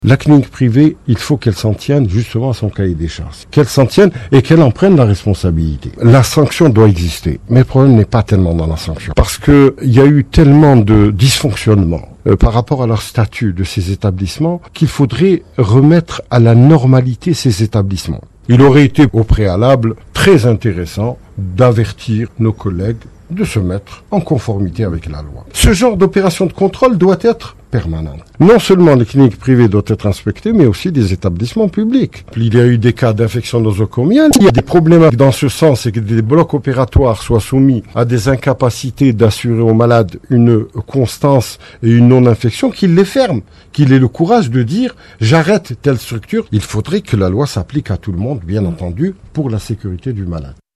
La clinique privée, il faut qu'elle s'en tienne justement à son cahier des charges. Qu'elle s'en tienne et qu'elle en prenne la responsabilité. La sanction doit exister, mais le problème n'est pas tellement dans la sanction. Parce que il y a eu tellement de dysfonctionnements par rapport à leur statut de ces établissements qu'il faudrait remettre à la normalité ces établissements. Il aurait été au préalable très intéressant d'avertir nos collègues de se mettre en conformité avec la loi. Ce genre d'opération de contrôle doit être permanente. Non seulement les cliniques privées doivent être inspectées, mais aussi des établissements publics. Il y a eu des cas d'infection nosocomiale. Il y a des problèmes dans ce sens, et que des blocs opératoires soient soumis à des incapacités d'assurer aux malades une constance et une non-infection, qu'ils les ferment, qu'il ait le courage de dire « j'arrête telle structure ». Il faudrait que la loi s'applique à tout le monde, bien entendu, pour la sécurité du malade.